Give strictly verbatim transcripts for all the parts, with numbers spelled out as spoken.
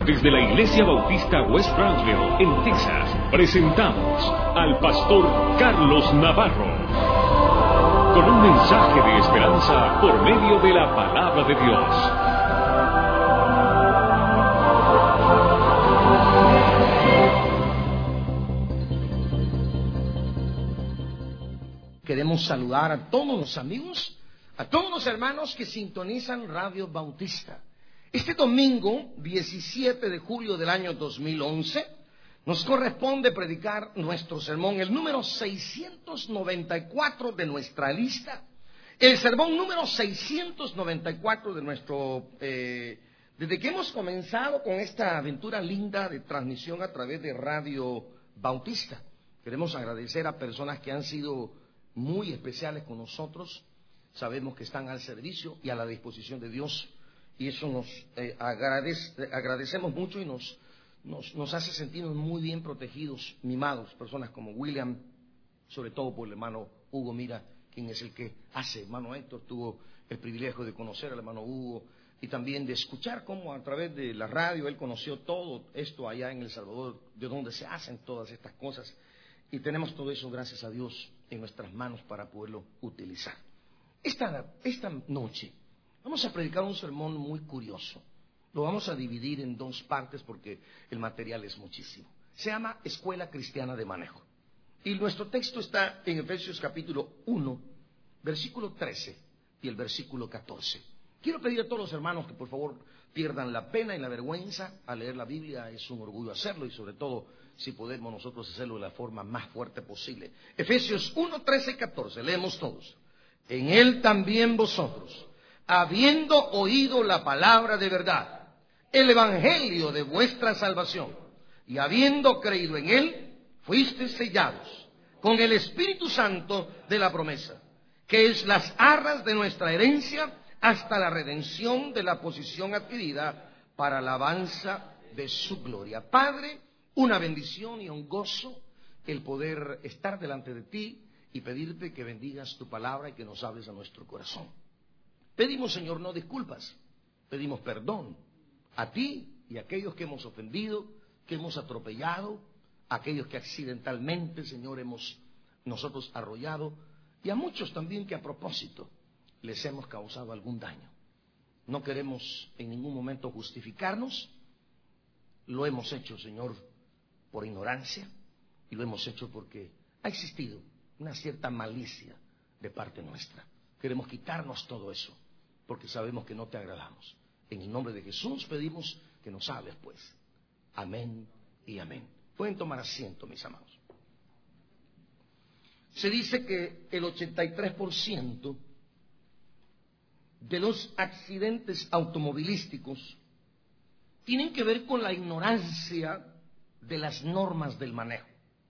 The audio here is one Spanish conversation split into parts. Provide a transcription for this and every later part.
Desde la Iglesia Bautista West Brownsville, en Texas, presentamos al pastor Carlos Navarro, con un mensaje de esperanza por medio de la palabra de Dios. Queremos saludar a todos los amigos, a todos los hermanos que sintonizan Radio Bautista. Este domingo, diecisiete de julio del año dos mil once, nos corresponde predicar nuestro sermón, el número seiscientos noventa y cuatro de nuestra lista, el sermón número seiscientos noventa y cuatro de nuestro... Eh, desde que hemos comenzado con esta aventura linda de transmisión a través de Radio Bautista. Queremos agradecer a personas que han sido muy especiales con nosotros. Sabemos que están al servicio y a la disposición de Dios, y eso nos eh, agradece, agradecemos mucho y nos, nos, nos hace sentirnos muy bien protegidos, mimados. Personas como William, sobre todo por el hermano Hugo Mira, quien es el que hace. Hermano Héctor tuvo el privilegio de conocer al hermano Hugo y también de escuchar cómo a través de la radio él conoció todo esto allá en El Salvador, de donde se hacen todas estas cosas, y tenemos todo eso, gracias a Dios, en nuestras manos para poderlo utilizar. Esta, esta noche vamos a predicar un sermón muy curioso. Lo vamos a dividir en dos partes porque el material es muchísimo. Se llama Escuela Cristiana de Manejo. Y nuestro texto está en Efesios capítulo uno, versículo trece y el versículo catorce. Quiero pedir a todos los hermanos que por favor pierdan la pena y la vergüenza al leer la Biblia. Es un orgullo hacerlo, y sobre todo si podemos nosotros hacerlo de la forma más fuerte posible. Efesios uno, trece y catorce, leemos todos. En él también vosotros, habiendo oído la palabra de verdad, el evangelio de vuestra salvación, y habiendo creído en él, fuisteis sellados con el Espíritu Santo de la promesa, que es las arras de nuestra herencia hasta la redención de la posesión adquirida para alabanza de su gloria. Padre, una bendición y un gozo el poder estar delante de ti y pedirte que bendigas tu palabra y que nos hables a nuestro corazón. Pedimos, Señor, no disculpas, pedimos perdón a ti y a aquellos que hemos ofendido, que hemos atropellado, a aquellos que accidentalmente, Señor, hemos nosotros arrollado, y a muchos también que a propósito les hemos causado algún daño. No queremos en ningún momento justificarnos. Lo hemos hecho, Señor, por ignorancia, y lo hemos hecho porque ha existido una cierta malicia de parte nuestra. Queremos quitarnos todo eso, porque sabemos que no te agradamos. En el nombre de Jesús pedimos que nos hables, pues. Amén y amén. Pueden tomar asiento, mis amados. Se dice que el ochenta y tres por ciento de los accidentes automovilísticos tienen que ver con la ignorancia de las normas del manejo.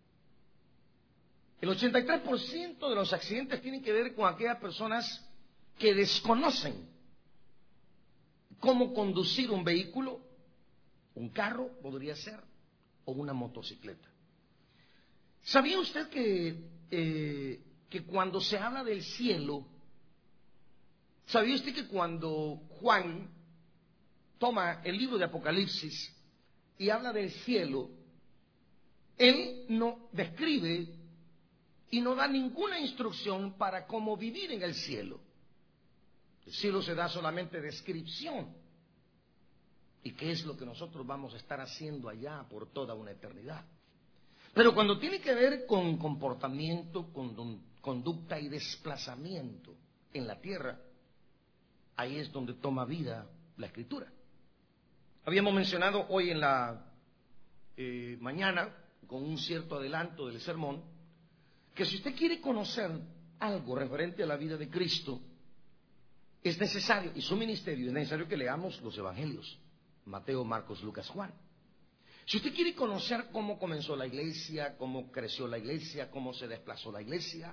El ochenta y tres por ciento de los accidentes tienen que ver con aquellas personas que desconocen cómo conducir un vehículo, un carro podría ser, o una motocicleta. ¿Sabía usted que, eh, que cuando se habla del cielo, ¿sabía usted que cuando Juan toma el libro de Apocalipsis y habla del cielo, él no describe y no da ninguna instrucción para cómo vivir en el cielo? El cielo se da solamente descripción. ¿Y qué es lo que nosotros vamos a estar haciendo allá por toda una eternidad? Pero cuando tiene que ver con comportamiento, con conducta y desplazamiento en la tierra, ahí es donde toma vida la Escritura. Habíamos mencionado hoy en la eh, mañana, con un cierto adelanto del sermón, que si usted quiere conocer algo referente a la vida de Cristo, es necesario, y su ministerio, es necesario que leamos los evangelios, Mateo, Marcos, Lucas, Juan. Si usted quiere conocer cómo comenzó la iglesia, cómo creció la iglesia, cómo se desplazó la iglesia,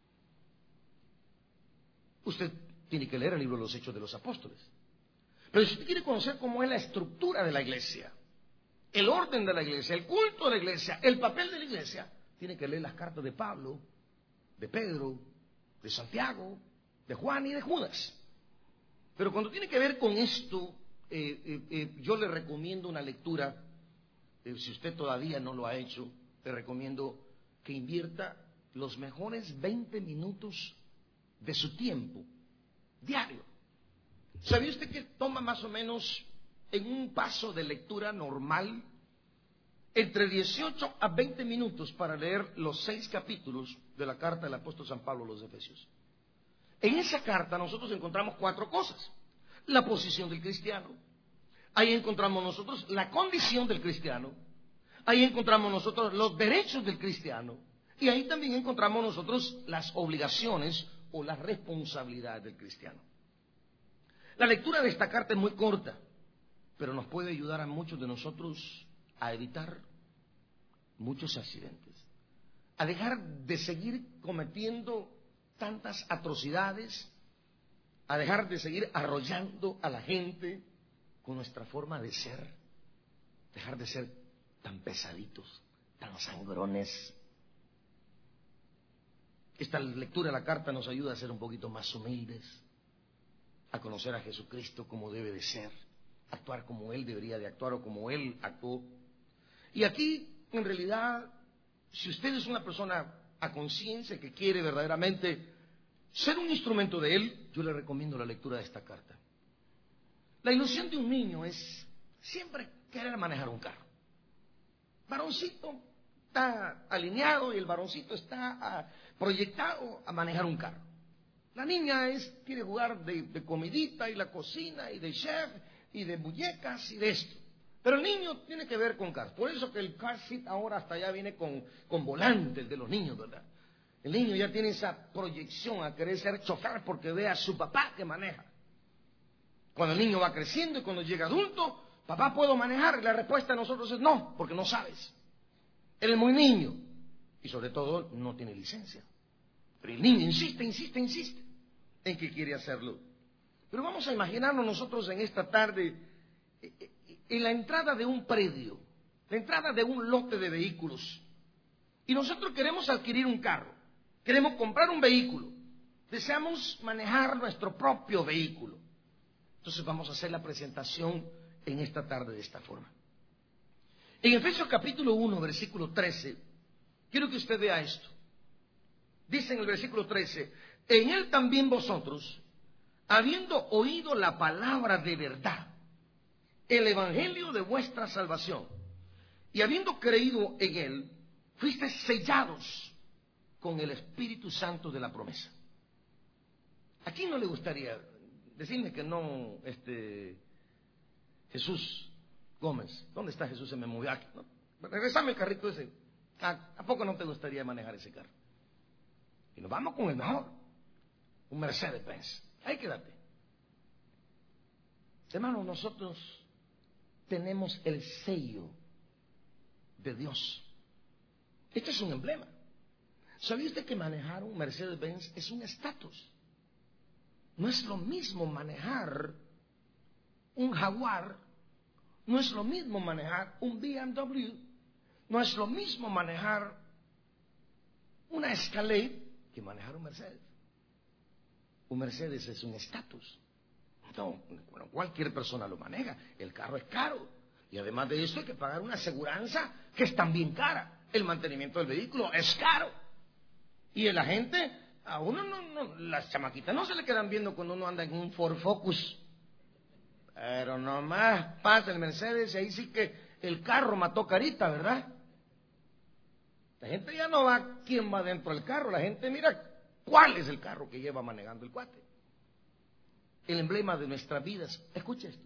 usted tiene que leer el libro de los Hechos de los Apóstoles. Pero si usted quiere conocer cómo es la estructura de la iglesia, el orden de la iglesia, el culto de la iglesia, el papel de la iglesia, tiene que leer las cartas de Pablo, de Pedro, de Santiago, de Juan y de Judas. Pero cuando tiene que ver con esto eh, eh, eh, yo le recomiendo una lectura, eh, si usted todavía no lo ha hecho, le recomiendo que invierta los mejores veinte minutos de su tiempo, diario. ¿Sabía usted que toma más o menos en un paso de lectura normal entre dieciocho a veinte minutos para leer los seis capítulos de la carta del apóstol San Pablo a los Efesios? En esa carta nosotros encontramos cuatro cosas. La posición del cristiano. Ahí encontramos nosotros la condición del cristiano. Ahí encontramos nosotros los derechos del cristiano. Y ahí también encontramos nosotros las obligaciones o las responsabilidades del cristiano. La lectura de esta carta es muy corta, pero nos puede ayudar a muchos de nosotros a evitar muchos accidentes, a dejar de seguir cometiendo tantas atrocidades, a dejar de seguir arrollando a la gente con nuestra forma de ser, dejar de ser tan pesaditos, tan sangrones. Esta lectura de la carta nos ayuda a ser un poquito más humildes, a conocer a Jesucristo como debe de ser, actuar como Él debería de actuar o como Él actuó. Y aquí, en realidad, si usted es una persona a conciencia que quiere verdaderamente ser un instrumento de Él, yo le recomiendo la lectura de esta carta. La ilusión de un niño es siempre querer manejar un carro. El varoncito está alineado y el varoncito está proyectado a manejar un carro. La niña es, quiere jugar de, de comidita y la cocina y de chef y de muñecas y de esto. Pero el niño tiene que ver con carros. Por eso que el car seat ahora hasta allá viene con, con volante, el de los niños, ¿verdad? El niño ya tiene esa proyección a querer ser chofer porque ve a su papá que maneja. Cuando el niño va creciendo y cuando llega adulto, papá, ¿puedo manejar? Y la respuesta de nosotros es no, porque no sabes. Él es muy niño y sobre todo no tiene licencia. Pero el niño insiste, insiste, insiste en que quiere hacerlo. Pero vamos a imaginarnos nosotros en esta tarde en la entrada de un predio, la entrada de un lote de vehículos. Y nosotros queremos adquirir un carro, queremos comprar un vehículo, deseamos manejar nuestro propio vehículo. Entonces vamos a hacer la presentación en esta tarde de esta forma. En Efesios capítulo uno, versículo trece, quiero que usted vea esto. Dice en el versículo trece, en él también vosotros, habiendo oído la palabra de verdad, el evangelio de vuestra salvación, y habiendo creído en él, fuisteis sellados con el Espíritu Santo de la promesa. ¿A quién no le gustaría decirme que no, este, Jesús Gómez? ¿Dónde está Jesús? Se me movió aquí, ¿no? Regresame el carrito ese. ¿A, ¿A poco no te gustaría manejar ese carro? Y nos vamos con el mejor, un Mercedes-Benz. Ahí quédate. Hermanos, nosotros tenemos el sello de Dios. Este es un emblema. ¿Sabía usted que manejar un Mercedes-Benz es un estatus? No es lo mismo manejar un Jaguar, no es lo mismo manejar un B M W, no es lo mismo manejar una Escalade que manejar un Mercedes. Un Mercedes es un estatus. No, bueno, cualquier persona lo maneja. El carro es caro. Y además de eso hay que pagar una aseguranza que es también cara. El mantenimiento del vehículo es caro. Y la gente, a uno no, no, las chamaquitas no se le quedan viendo cuando uno anda en un Ford Focus. Pero nomás pasa el Mercedes y ahí sí que el carro mató carita, ¿verdad? La gente ya no va quién va dentro del carro, la gente mira cuál es el carro que lleva manejando el cuate. El emblema de nuestras vidas, escucha esto,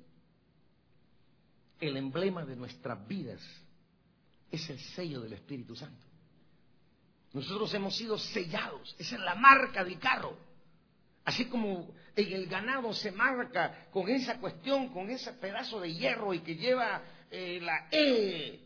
el emblema de nuestras vidas es el sello del Espíritu Santo. Nosotros hemos sido sellados, esa es la marca del carro. Así como en el ganado se marca con esa cuestión, con ese pedazo de hierro y que lleva eh, la E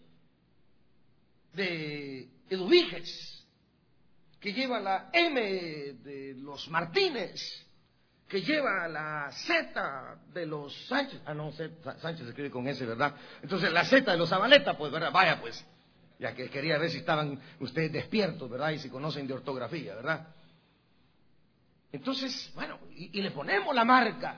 de Eduviges, que lleva la M de los Martínez, que lleva la Z de los Sánchez. Ah, no, Sánchez se escribe con S, ¿verdad? Entonces la Z de los Zabaleta, pues, ¿verdad? Vaya, pues, ya que quería ver si estaban ustedes despiertos, ¿verdad? Y si conocen de ortografía, ¿verdad? Entonces, bueno, y, y le ponemos la marca.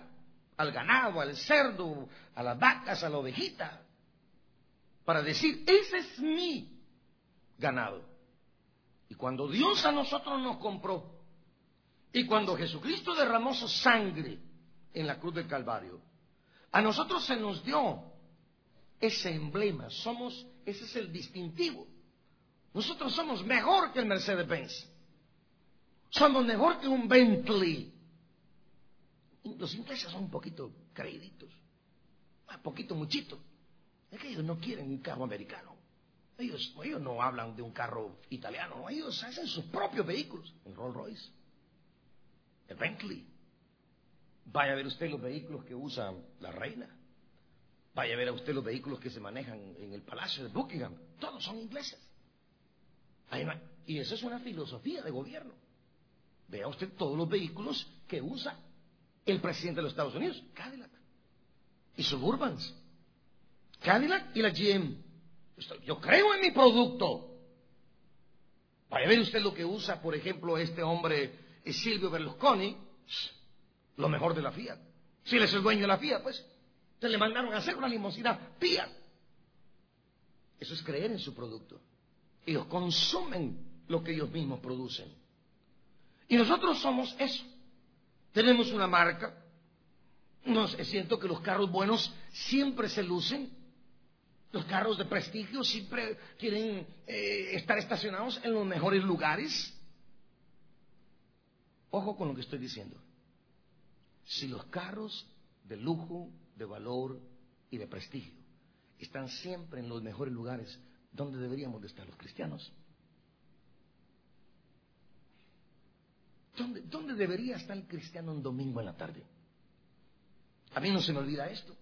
al ganado, al cerdo, a las vacas, a la ovejita, para decir, ese es mi ganado. Y cuando Dios a nosotros nos compró, y cuando Jesucristo derramó su sangre en la cruz del Calvario, a nosotros se nos dio ese emblema, somos, ese es el distintivo. Nosotros somos mejor que el Mercedes-Benz, somos mejor que un Bentley. Los ingleses son un poquito creíditos, un poquito muchito. Es que ellos no quieren un carro americano. Ellos, ellos no hablan de un carro italiano, no. Ellos hacen sus propios vehículos. El Rolls Royce, el Bentley. Vaya a ver usted los vehículos que usa la reina. Vaya a ver a usted los vehículos que se manejan en el Palacio de Buckingham. Todos son ingleses. No, y eso es una filosofía de gobierno. Vea usted todos los vehículos que usa el presidente de los Estados Unidos. Cadillac y Suburbans, Cadillac y la G M. Yo creo en mi producto. Vaya a ver usted lo que usa, por ejemplo, este hombre Silvio Berlusconi. Lo mejor de la Fiat. Si él es el dueño de la Fiat, pues se le mandaron a hacer una limusina Fiat. Eso es creer en su producto. Ellos consumen lo que ellos mismos producen. Y nosotros somos eso. Tenemos una marca. No sé, siento que los carros buenos siempre se lucen. Los carros de prestigio siempre quieren eh, estar estacionados en los mejores lugares. Ojo con lo que estoy diciendo. Si los carros de lujo, de valor y de prestigio están siempre en los mejores lugares, ¿dónde deberíamos de estar los cristianos? ¿Dónde, ¿Dónde debería estar el cristiano un domingo en la tarde? A mí no se me olvida esto.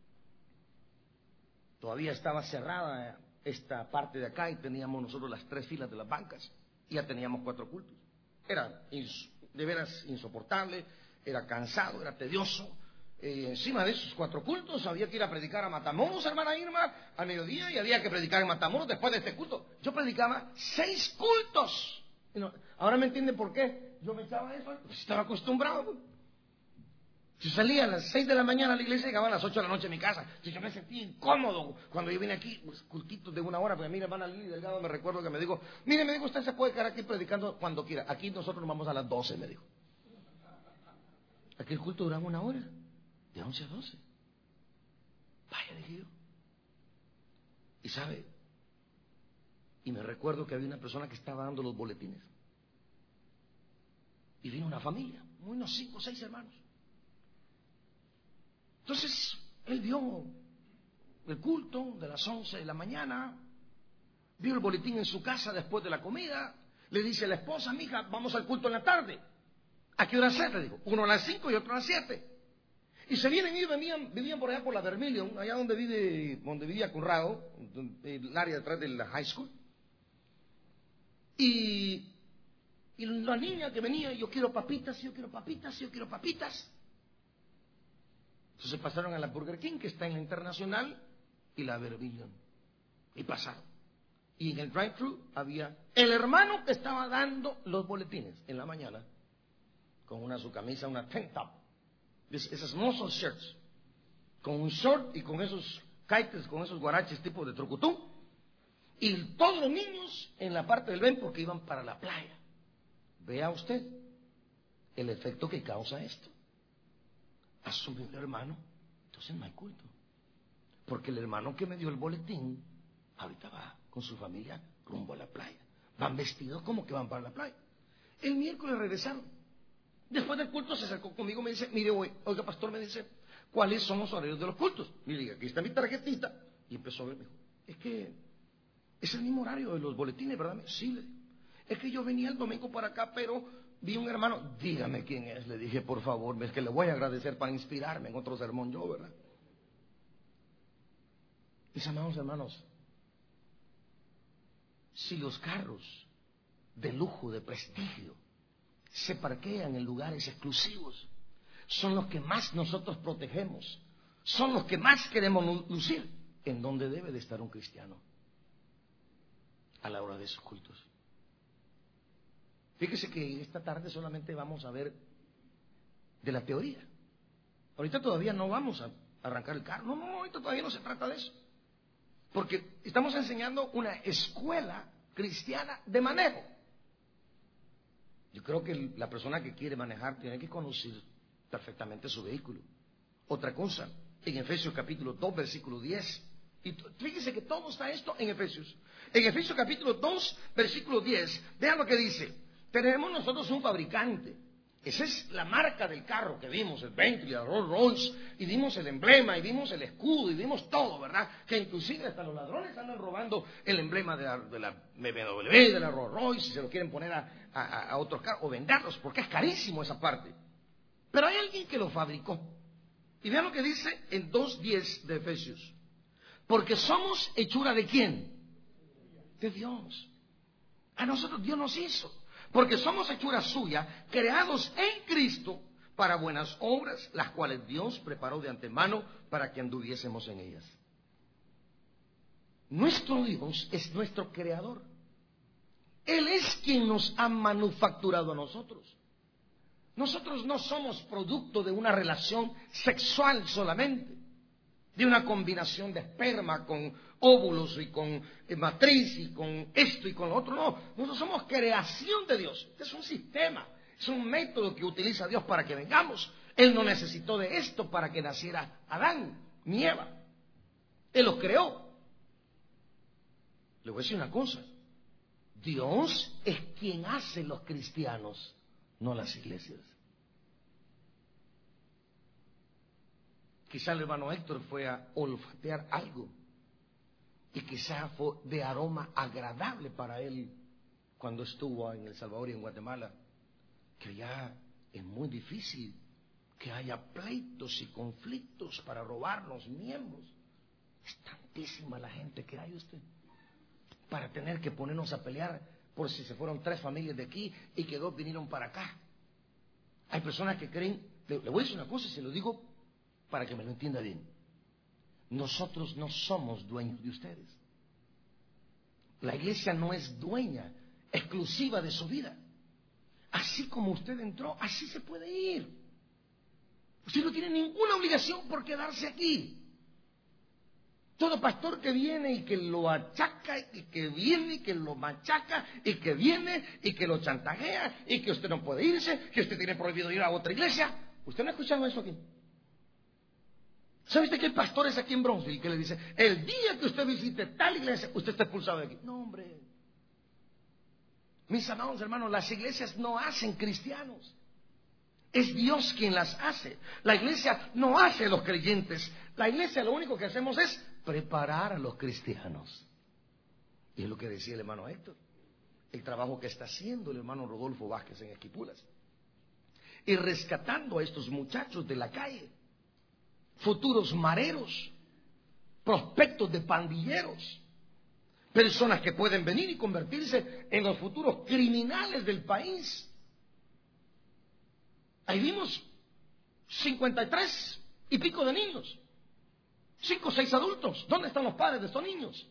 Todavía estaba cerrada esta parte de acá y teníamos nosotros las tres filas de las bancas. Y ya teníamos cuatro cultos. Era de veras insoportable, era cansado, era tedioso. Eh, encima de esos cuatro cultos había que ir a predicar a Matamoros, hermana Irma, al mediodía, y había que predicar en Matamoros después de este culto. Yo predicaba seis cultos. No, ahora me entienden por qué yo me echaba eso. Pues estaba acostumbrado. Si salía a las seis de la mañana a la iglesia, llegaba a las ocho de la noche a mi casa. Si yo me sentía incómodo cuando yo vine aquí, pues, cultitos de una hora, porque a mí la hermana Lili Delgado me recuerdo que me dijo, mire, me dijo, usted se puede quedar aquí predicando cuando quiera. Aquí nosotros nos vamos a las doce, me dijo. Aquí el culto duraba una hora, de once a doce. Vaya, dije yo. Y sabe, y me recuerdo que había una persona que estaba dando los boletines. Y vino una familia, unos cinco o seis hermanos. Entonces, él vio el culto de las once de la mañana, vio el boletín en su casa después de la comida, le dice a la esposa, mija, vamos al culto en la tarde. ¿A qué hora es? Le digo, uno a las cinco y otro a las siete. Y se vienen y venían, vivían por allá por la Vermilion, allá donde vive, donde vivía Conrado, el área detrás de la high school. Y, y la niña que venía, yo quiero papitas, yo quiero papitas, yo quiero papitas. Entonces pasaron a la Burger King, que está en la Internacional, y la Vermilion. Y pasaron. Y en el drive-thru había el hermano que estaba dando los boletines en la mañana, con una su camisa, una tank top, esas muscle shirts, con un short y con esos kites, con esos guaraches tipo de trucutú. Y todos los niños en la parte del ven porque iban para la playa. Vea usted el efecto que causa esto. Asumió el hermano, entonces no hay culto. Porque el hermano que me dio el boletín, ahorita va con su familia rumbo a la playa. Van vestidos como que van para la playa. El miércoles regresaron. Después del culto se acercó conmigo y me dice, mire, oiga, pastor, me dice, ¿cuáles son los horarios de los cultos? Y le dije, aquí está mi tarjetita. Y empezó a ver, me dijo, es que es el mismo horario de los boletines, ¿verdad? Sí, le digo. Es que yo venía el domingo para acá, pero vi un hermano, dígame quién es, le dije, por favor, es que le voy a agradecer para inspirarme en otro sermón yo, ¿verdad? Mis amados hermanos, si los carros de lujo, de prestigio, se parquean en lugares exclusivos, son los que más nosotros protegemos, son los que más queremos lucir, ¿en dónde debe de estar un cristiano a la hora de sus cultos? Fíjese que esta tarde solamente vamos a ver de la teoría, Ahorita todavía no vamos a arrancar el carro. No, no, ahorita todavía no se trata de eso. Porque estamos enseñando una escuela cristiana de manejo. Yo creo que la persona que quiere manejar tiene que conocer perfectamente su vehículo. Otra cosa, en Efesios capítulo dos, versículo diez. Y fíjese que todo está esto en Efesios. En Efesios capítulo dos, versículo diez, vean lo que dice. Tenemos nosotros un fabricante. Esa es la marca del carro que vimos, el Bentley, el Rolls Royce, y vimos el emblema, y vimos el escudo, y vimos todo, ¿verdad? Que inclusive hasta los ladrones andan robando el emblema de la, de la B M W, de la Rolls Royce, si se lo quieren poner a, a, a otros carros, o venderlos, porque es carísimo esa parte. Pero hay alguien que lo fabricó. Y vean lo que dice en dos diez de Efesios. Porque somos hechura ¿de quién? De Dios. A nosotros Dios nos hizo. Porque somos hechura suya, creados en Cristo para buenas obras, las cuales Dios preparó de antemano para que anduviésemos en ellas. Nuestro Dios es nuestro creador. Él es quien nos ha manufacturado a nosotros. Nosotros no somos producto de una relación sexual solamente, de una combinación de esperma con óvulos y con eh, matriz y con esto y con lo otro. No, nosotros somos creación de Dios. Este es un sistema, es un método que utiliza Dios para que vengamos. Él no necesitó de esto para que naciera Adán ni Eva. Él los creó. Le voy a decir una cosa. Dios es quien hace los cristianos, no las iglesias. Quizá el hermano Héctor fue a olfatear algo y quizá fue de aroma agradable para él cuando estuvo en El Salvador y en Guatemala, que ya es muy difícil que haya pleitos y conflictos para robarnos miembros. Es tantísima la gente que hay, usted, para tener que ponernos a pelear por si se fueron tres familias de aquí y que dos vinieron para acá. Hay personas que creen, le, le voy a decir una cosa y se lo digo para que me lo entienda bien. Nosotros no somos dueños de ustedes. La iglesia no es dueña exclusiva de su vida. Así como usted entró, así se puede ir. Usted no tiene ninguna obligación por quedarse aquí. Todo pastor que viene y que lo achaca, y que viene y que lo machaca, y que viene y que lo chantajea, y que usted no puede irse, que usted tiene prohibido ir a otra iglesia. ¿Usted no ha escuchado eso aquí? ¿Sabe usted que hay pastores aquí en Bronzeville que le dicen, el día que usted visite tal iglesia, usted está expulsado de aquí? No, hombre. Mis amados hermanos, las iglesias no hacen cristianos. Es Dios quien las hace. La iglesia no hace a los creyentes. La iglesia lo único que hacemos es preparar a los cristianos. Y es lo que decía el hermano Héctor. El trabajo que está haciendo el hermano Rodolfo Vázquez en Esquipulas. Y rescatando a estos muchachos de la calle. Futuros mareros. Prospectos de pandilleros. Personas que pueden venir y convertirse en los futuros criminales del país. Ahí vimos cincuenta y tres y pico de niños. Cinco o seis adultos. ¿Dónde están los padres de estos niños?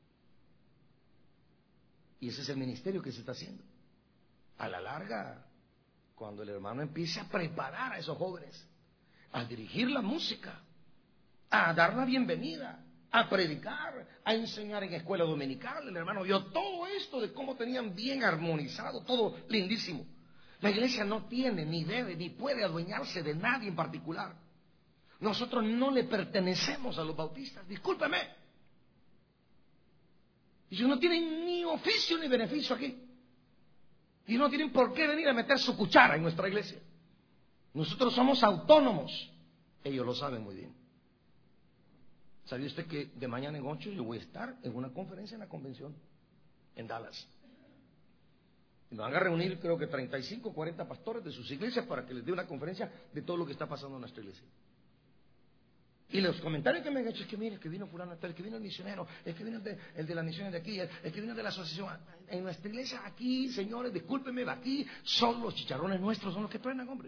Y ese es el ministerio que se está haciendo. A la larga, cuando el hermano empiece a preparar a esos jóvenes, a dirigir la música, a dar la bienvenida, a predicar, a enseñar en escuela dominical, el hermano vio todo esto de cómo tenían bien armonizado, todo lindísimo. La iglesia no tiene, ni debe, ni puede adueñarse de nadie en particular. Nosotros no le pertenecemos a los bautistas, discúlpeme. Ellos no tienen ni oficio ni beneficio aquí. Y no tienen por qué venir a meter su cuchara en nuestra iglesia. Nosotros somos autónomos. Ellos lo saben muy bien. ¿Sabía usted que de mañana en ocho yo voy a estar en una conferencia en la convención en Dallas? Y me van a reunir creo que treinta y cinco o cuarenta pastores de sus iglesias para que les dé una conferencia de todo lo que está pasando en nuestra iglesia. Y los comentarios que me han hecho es que mire, que vino fulano, el que vino el misionero, el que vino el de, el de las misiones de aquí, el, el que vino de la asociación. En nuestra iglesia aquí, señores, discúlpenme, aquí son los chicharrones nuestros, son los que truenan, hombre.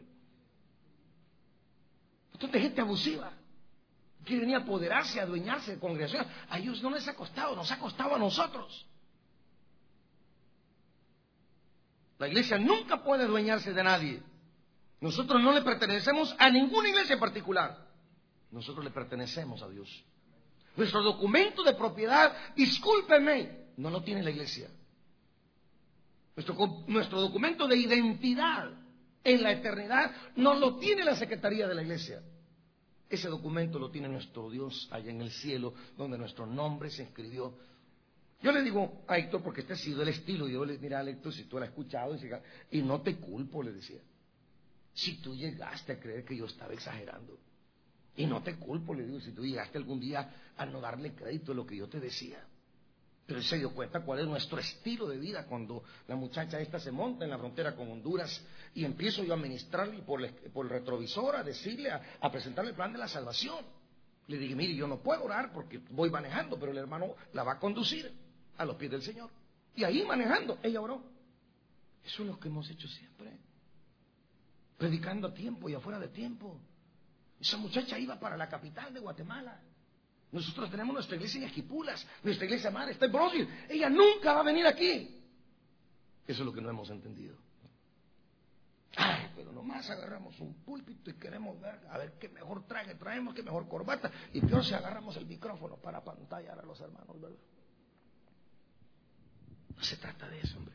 Entonces, gente abusiva que venía a apoderarse, a adueñarse de congregaciones. A ellos no les ha costado, nos ha costado a nosotros. La iglesia nunca puede adueñarse de nadie. Nosotros no le pertenecemos a ninguna iglesia en particular. Nosotros le pertenecemos a Dios. Nuestro documento de propiedad, discúlpeme, no lo tiene la iglesia. Nuestro, nuestro documento de identidad en la eternidad no lo tiene la secretaría de la iglesia. Ese documento lo tiene nuestro Dios allá en el cielo, donde nuestro nombre se escribió. Yo le digo a Héctor, porque este ha sido el estilo, yo le digo, mira Héctor, si tú lo has escuchado, y no te culpo, le decía. Si tú llegaste a creer que yo estaba exagerando, y no te culpo, le digo, si tú llegaste algún día a no darle crédito a lo que yo te decía. Pero él se dio cuenta cuál es nuestro estilo de vida cuando la muchacha esta se monta en la frontera con Honduras y empiezo yo a ministrarle por el, por el retrovisor, a decirle, a, a presentarle el plan de la salvación. Le dije, mire, yo no puedo orar porque voy manejando, pero el hermano la va a conducir a los pies del Señor. Y ahí manejando, ella oró. Eso es lo que hemos hecho siempre. Predicando a tiempo y afuera de tiempo. Esa muchacha iba para la capital de Guatemala. Nosotros tenemos nuestra iglesia en Esquipulas, nuestra iglesia madre está en Brownsville. Ella nunca va a venir aquí. Eso es lo que no hemos entendido. Ay, pero nomás agarramos un púlpito y queremos ver, a ver qué mejor traje traemos, qué mejor corbata. Y peor si agarramos el micrófono para pantallar a los hermanos, ¿verdad? No se trata de eso, hombre.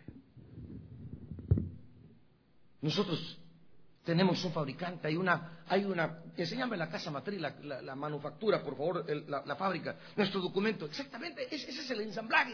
Nosotros tenemos un fabricante, hay una, hay una, enséñame la casa matriz, la, la, la manufactura, por favor, el, la, la fábrica, nuestro documento, exactamente, ese, ese es el ensamblaje.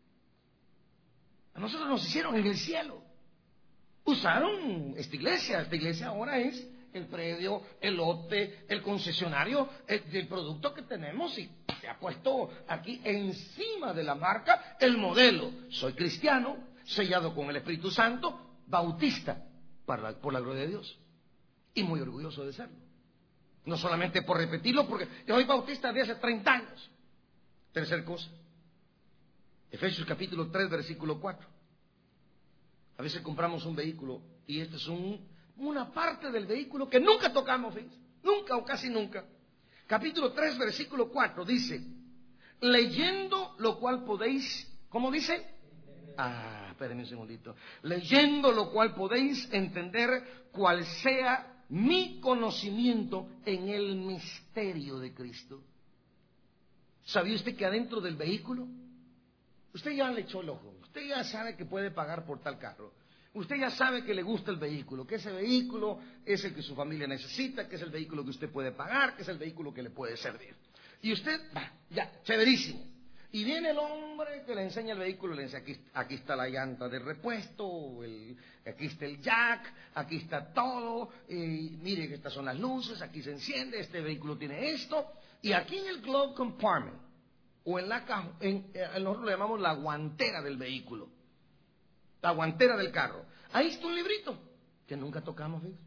A nosotros nos hicieron en el cielo. Usaron esta iglesia, esta iglesia ahora es el predio, el lote, el concesionario el, del producto que tenemos y se ha puesto aquí encima de la marca el modelo. Soy cristiano, sellado con el Espíritu Santo, bautista. La, por la gloria de Dios y muy orgulloso de serlo, no solamente por repetirlo, porque yo soy bautista de hace treinta años. Tercer cosa, Efesios capítulo tres versículo cuatro. A veces compramos un vehículo y este es un, una parte del vehículo que nunca tocamos, ¿ves? Nunca o casi nunca. Capítulo tres versículo cuatro dice, leyendo lo cual podéis, ¿cómo dice? Ah, espérenme un segundito. Leyendo lo cual podéis entender cuál sea mi conocimiento en el misterio de Cristo. ¿Sabía usted que adentro del vehículo, usted ya le echó el ojo, usted ya sabe que puede pagar por tal carro, usted ya sabe que le gusta el vehículo, que ese vehículo es el que su familia necesita, que es el vehículo que usted puede pagar, que es el vehículo que le puede servir? Y usted, va, ya, chéverísimo. Y viene el hombre que le enseña el vehículo, le dice, aquí, aquí está la llanta de repuesto, el, aquí está el jack, aquí está todo, y mire que estas son las luces, aquí se enciende, este vehículo tiene esto, y aquí en el glove compartment, o en la caja, en, en, nosotros le llamamos la guantera del vehículo, la guantera del carro, ahí está un librito que nunca tocamos, ¿ves?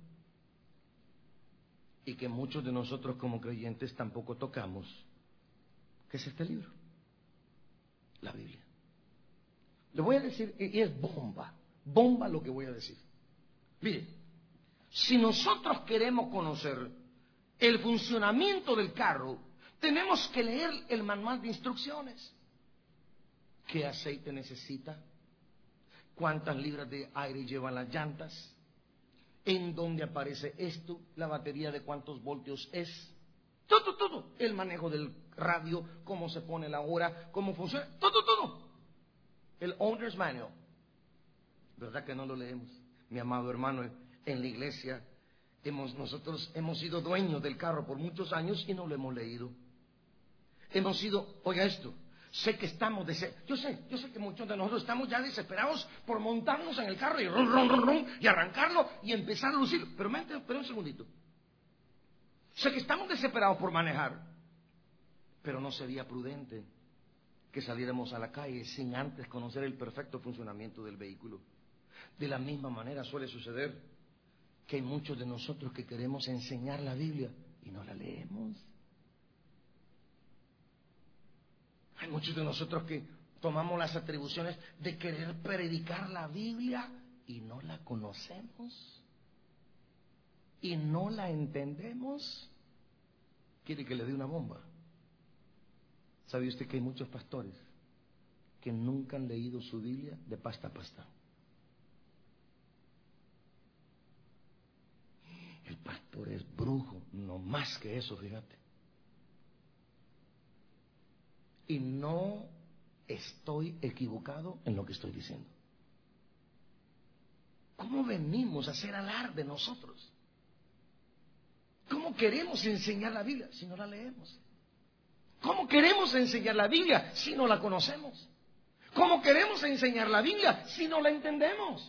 Y que muchos de nosotros como creyentes tampoco tocamos. ¿Qué es este libro? La Biblia. Le voy a decir, y es bomba, bomba lo que voy a decir. Mire, si nosotros queremos conocer el funcionamiento del carro, tenemos que leer el manual de instrucciones. ¿Qué aceite necesita? ¿Cuántas libras de aire llevan las llantas? ¿En dónde aparece esto? ¿La batería de cuántos voltios es? Todo, todo. El manejo del radio, cómo se pone la hora, cómo funciona. Todo, todo. El Owner's Manual. ¿Verdad que no lo leemos? Mi amado hermano, en la iglesia hemos, nosotros hemos sido dueños del carro por muchos años y no lo hemos leído. Hemos sido, oiga esto, sé que estamos desesperados. Yo sé, yo sé que muchos de nosotros estamos ya desesperados por montarnos en el carro y rum, rum, rum, rum, y arrancarlo y empezar a lucir. Pero, mente, pero un segundito. Sé que estamos desesperados por manejar, pero no sería prudente que saliéramos a la calle sin antes conocer el perfecto funcionamiento del vehículo. De la misma manera suele suceder que hay muchos de nosotros que queremos enseñar la Biblia y no la leemos. Hay muchos de nosotros que tomamos las atribuciones de querer predicar la Biblia y no la conocemos. Y no la entendemos. ¿Quiere que le dé una bomba? ¿Sabe usted que hay muchos pastores que nunca han leído su Biblia de pasta a pasta? pastor es brujo, no más que eso, fíjate. Y no estoy equivocado en lo que estoy diciendo. ¿Cómo venimos a hacer alarde nosotros? ¿Cómo queremos enseñar la Biblia si no la leemos? ¿Cómo queremos enseñar la Biblia si no la conocemos? ¿Cómo queremos enseñar la Biblia si no la entendemos?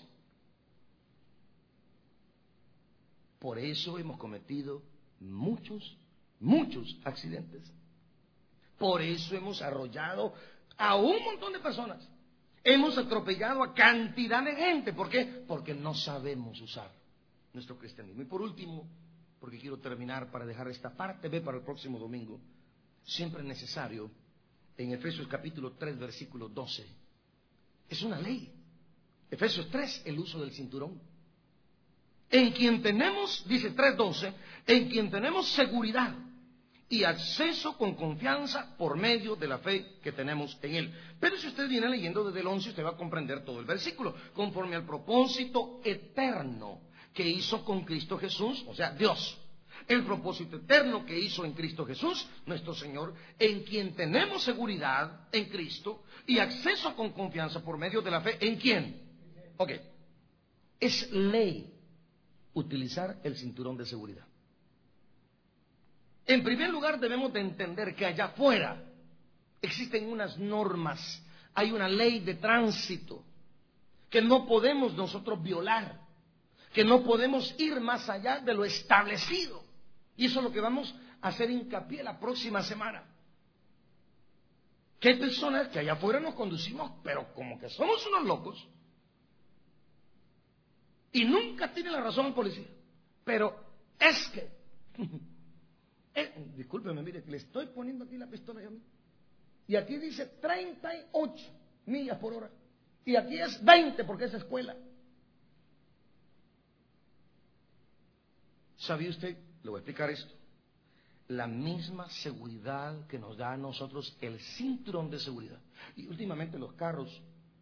Por eso hemos cometido muchos, muchos accidentes. Por eso hemos arrollado a un montón de personas. Hemos atropellado a cantidad de gente. ¿Por qué? Porque no sabemos usar nuestro cristianismo. Y por último, porque quiero terminar para dejar esta parte, ve para el próximo domingo, siempre es necesario, en Efesios capítulo tres, versículo doce, es una ley. Efesios tres, el uso del cinturón. En quien tenemos, dice tres doce, en quien tenemos seguridad y acceso con confianza por medio de la fe que tenemos en Él. Pero si usted viene leyendo desde el once, usted va a comprender todo el versículo, conforme al propósito eterno que hizo con Cristo Jesús, o sea, Dios. El propósito eterno que hizo en Cristo Jesús, nuestro Señor, en quien tenemos seguridad en Cristo y acceso con confianza por medio de la fe. ¿En quién? Ok. Es ley utilizar el cinturón de seguridad. En primer lugar, debemos de entender que allá afuera existen unas normas, hay una ley de tránsito que no podemos nosotros violar, que no podemos ir más allá de lo establecido. Y eso es lo que vamos a hacer hincapié la próxima semana. Que hay personas que allá afuera nos conducimos, pero como que somos unos locos, y nunca tiene la razón el policía. Pero es que... eh, discúlpeme, mire, le estoy poniendo aquí la pistola yo mismo. Y aquí dice treinta y ocho millas por hora. Y aquí es veinte porque es escuela. ¿Sabía usted? Le voy a explicar esto. La misma seguridad que nos da a nosotros el cinturón de seguridad. Y últimamente los carros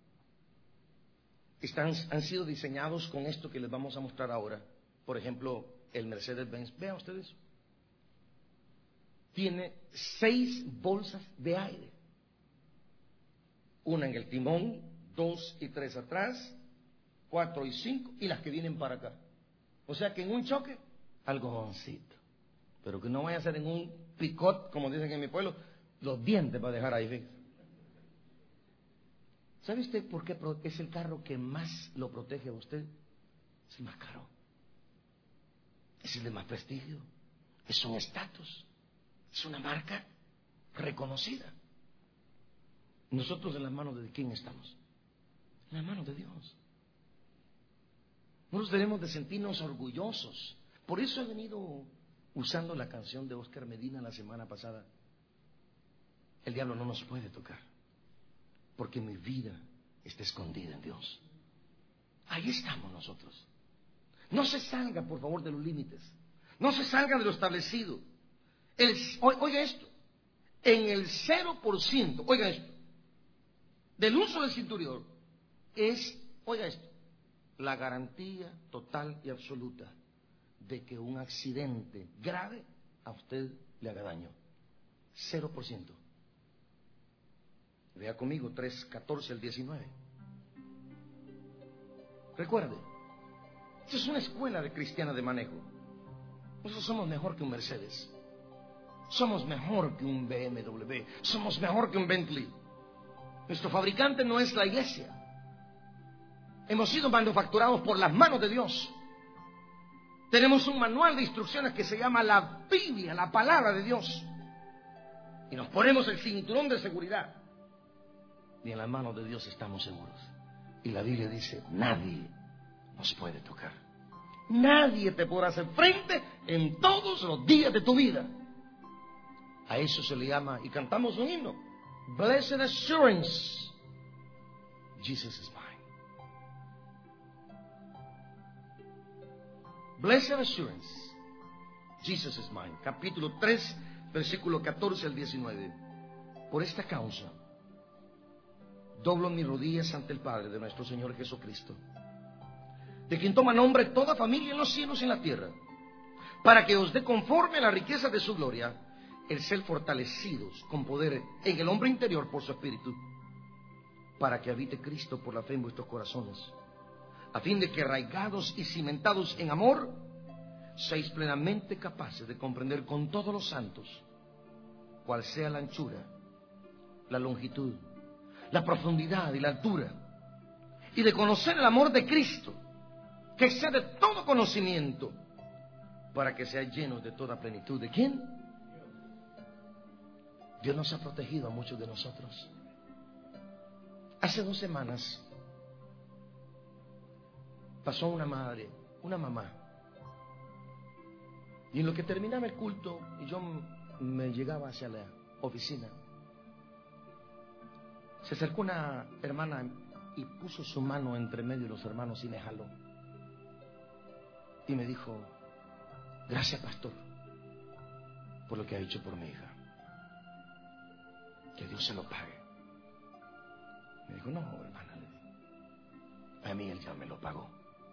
están, han sido diseñados con esto que les vamos a mostrar ahora. Por ejemplo, el Mercedes-Benz. Vean ustedes. Tiene seis bolsas de aire. Una en el timón, dos y tres atrás, cuatro y cinco, y las que vienen para acá. O sea que en un choque, algodoncito. Pero que no vaya a ser en un picot, como dicen en mi pueblo, los dientes va a dejar ahí. ¿Ves? ¿Sabe usted por qué es el carro que más lo protege a usted? Es el más caro. Es el de más prestigio. Es un estatus. Es una marca reconocida. Nosotros en las manos de quién estamos? En las manos de Dios. Nosotros debemos de sentirnos orgullosos. Por eso he venido usando la canción de Oscar Medina la semana pasada. El diablo no nos puede tocar, porque mi vida está escondida en Dios. Ahí estamos nosotros. No se salga, por favor, de los límites. No se salga de lo establecido. El, oiga esto. En el cero por ciento, oiga esto, del uso del cinturón es, oiga esto, la garantía total y absoluta de que un accidente grave a usted le haga daño. Cero por ciento. Vea conmigo tres, catorce al diecinueve. Recuerde, esta es una escuela de cristiana de manejo. Nosotros somos mejor que un Mercedes. Somos mejor que un B M W. Somos mejor que un Bentley. Nuestro fabricante no es la iglesia. Hemos sido manufacturados por las manos de Dios. Tenemos un manual de instrucciones que se llama la Biblia, la palabra de Dios. Y nos ponemos el cinturón de seguridad. Y en las manos de Dios estamos seguros. Y la Biblia dice, nadie nos puede tocar. Nadie te podrá hacer frente en todos los días de tu vida. A eso se le llama, y cantamos un himno, Blessed Assurance, Jesus is mine. Blessed Assurance, Jesus is mine. Capítulo tres, versículo catorce al diecinueve. Por esta causa, doblo mis rodillas ante el Padre de nuestro Señor Jesucristo, de quien toma nombre toda familia en los cielos y en la tierra, para que os dé conforme a la riqueza de su gloria el ser fortalecidos con poder en el hombre interior por su espíritu, para que habite Cristo por la fe en vuestros corazones, a fin de que arraigados y cimentados en amor, seáis plenamente capaces de comprender con todos los santos cuál sea la anchura, la longitud, la profundidad y la altura, y de conocer el amor de Cristo, que excede todo conocimiento, para que seáis llenos de toda plenitud. ¿De quién? Dios nos ha protegido a muchos de nosotros. Hace dos semanas pasó una madre, una mamá, y en lo que terminaba el culto y yo me llegaba hacia la oficina, se acercó una hermana y puso su mano entre medio de los hermanos y me jaló y me dijo: gracias, pastor, por lo que ha hecho por mi hija, que Dios se lo pague. Me dijo: no, hermana, a mí Él ya me lo pagó.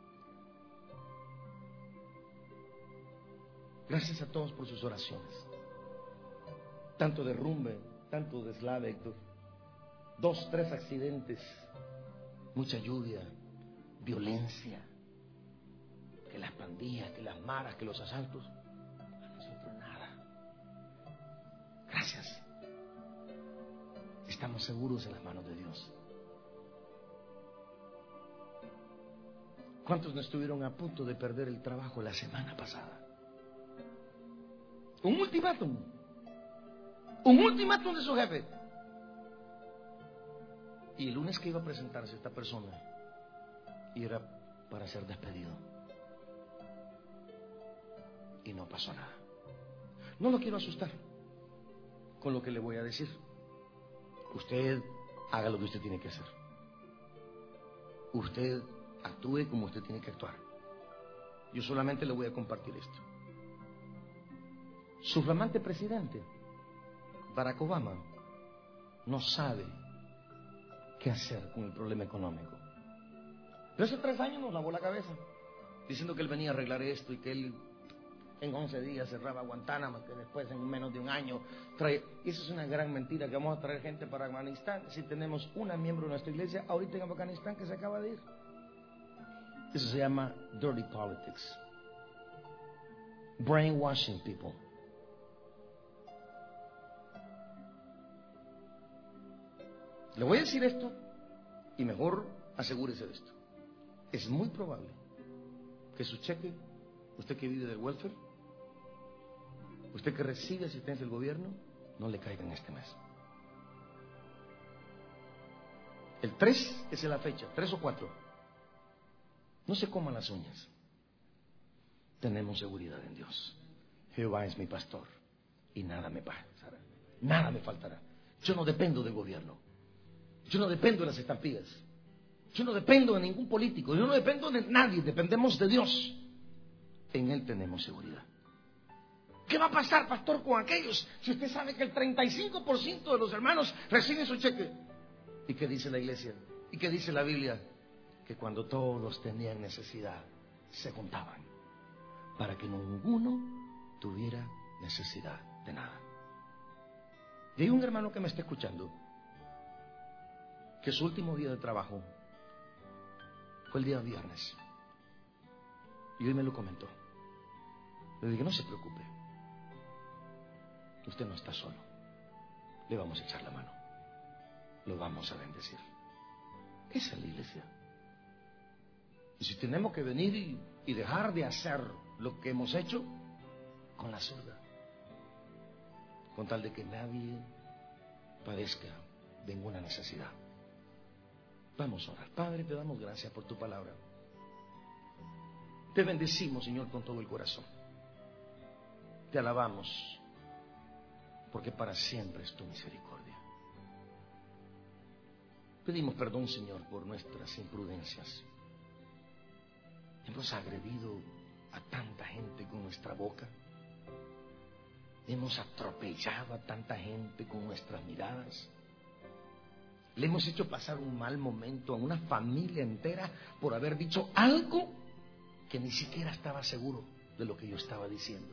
Gracias a todos por sus oraciones, tanto derrumbe, tanto deslave, Héctor, dos, tres accidentes, mucha lluvia, violencia, que las pandillas, que las maras, que los asaltos. A nosotros nada. Gracias. Estamos seguros en las manos de Dios. ¿Cuántos no estuvieron a punto de perder el trabajo la semana pasada? Un ultimátum. Un ultimátum de su jefe. Y el lunes que iba a presentarse esta persona, y era para ser despedido. Y no pasó nada. No lo quiero asustar con lo que le voy a decir. Usted haga lo que usted tiene que hacer. Usted actúe como usted tiene que actuar. Yo solamente le voy a compartir esto. Su flamante presidente, Barack Obama, no sabe qué hacer con el problema económico. Pero hace tres años nos lavó la cabeza diciendo que él venía a arreglar esto y que él en once días cerraba Guantánamo, que después en menos de un año trae... Eso es una gran mentira, que vamos a traer gente para Afganistán si tenemos una miembro de nuestra iglesia ahorita en Afganistán que se acaba de ir. Eso se llama dirty politics, brainwashing people. Le voy a decir esto y mejor asegúrese de esto. Es muy probable que su cheque, usted que vive del welfare, usted que recibe asistencia del gobierno, no le caiga en este mes. El tres es la fecha, tres o cuatro. No se coman las uñas. Tenemos seguridad en Dios. Jehová es mi pastor y nada me pasará. Nada me faltará. Yo no dependo del gobierno. Yo no dependo de las estampillas. Yo no dependo de ningún político. Yo no dependo de nadie. Dependemos de Dios. En Él tenemos seguridad. ¿Qué va a pasar, pastor, con aquellos si usted sabe que el treinta y cinco por ciento de los hermanos reciben su cheque? ¿Y qué dice la iglesia? ¿Y qué dice la Biblia? Que cuando todos tenían necesidad, se juntaban para que ninguno tuviera necesidad de nada. Y hay un hermano que me está escuchando que su último día de trabajo fue el día viernes. Y hoy me lo comentó. Le dije: no se preocupe, usted no está solo. Le vamos a echar la mano. Lo vamos a bendecir. Esa es la iglesia. Y si tenemos que venir y, y dejar de hacer lo que hemos hecho, con la zurda, con tal de que nadie padezca de ninguna necesidad. Vamos a orar. Padre, te damos gracias por tu palabra. Te bendecimos, Señor, con todo el corazón. Te alabamos, porque para siempre es tu misericordia. Pedimos perdón, Señor, por nuestras imprudencias. Hemos agredido a tanta gente con nuestra boca. Hemos atropellado a tanta gente con nuestras miradas. Le hemos hecho pasar un mal momento a una familia entera por haber dicho algo que ni siquiera estaba seguro de lo que yo estaba diciendo.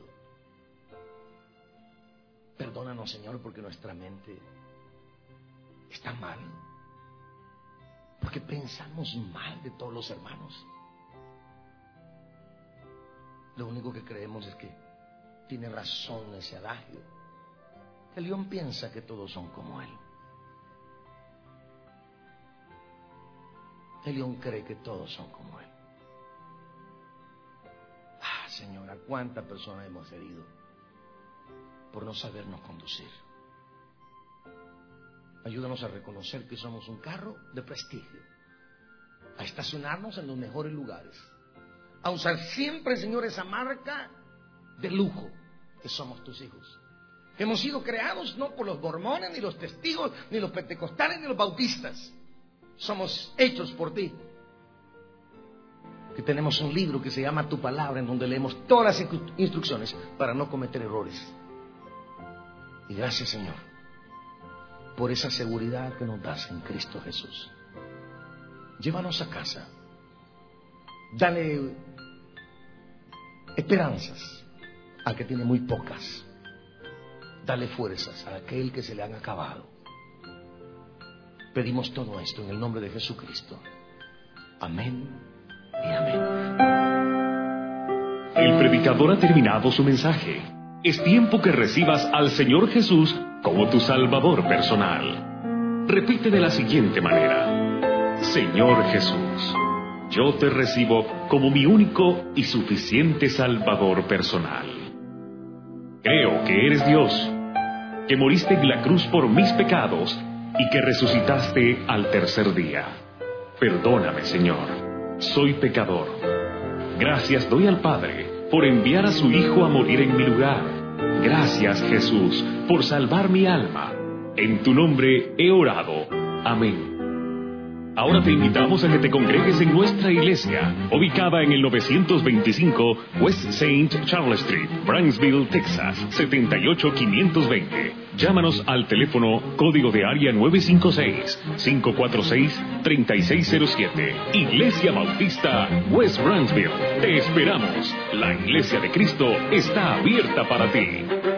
Perdónanos, Señor, porque nuestra mente está mal, porque pensamos mal de todos los hermanos. Lo único que creemos es que tiene razón ese adagio. El león piensa que todos son como él. El león cree que todos son como él. Ah, Señora, ¿cuántas personas hemos herido por no sabernos conducir? Ayúdanos a reconocer que somos un carro de prestigio, a estacionarnos en los mejores lugares, a usar siempre, Señor, esa marca de lujo que somos tus hijos. Hemos sido creados no por los mormones, ni los testigos, ni los pentecostales, ni los bautistas. Somos hechos por ti. Que tenemos un libro que se llama Tu Palabra, en donde leemos todas las instrucciones para no cometer errores. Y gracias, Señor, por esa seguridad que nos das en Cristo Jesús. Llévanos a casa. Dale esperanzas al que tiene muy pocas. Dale fuerzas a aquel que se le han acabado. Pedimos todo esto en el nombre de Jesucristo. Amén y amén. El predicador ha terminado su mensaje. Es tiempo que recibas al Señor Jesús como tu Salvador personal. Repite de la siguiente manera: Señor Jesús, yo te recibo como mi único y suficiente Salvador personal. Creo que eres Dios, que moriste en la cruz por mis pecados y que resucitaste al tercer día. Perdóname, Señor, soy pecador. Gracias doy al Padre por enviar a su Hijo a morir en mi lugar. Gracias, Jesús, por salvar mi alma. En tu nombre he orado. Amén. Ahora te invitamos a que te congregues en nuestra iglesia, ubicada en el novecientos veinticinco West Saint Charles Street, Brownsville, Texas, setenta y ocho quinientos veinte. Llámanos al teléfono código de área nueve cinco seis, cinco cuatro seis, tres seis cero siete. Iglesia Bautista West Brownsville. Te esperamos. La Iglesia de Cristo está abierta para ti.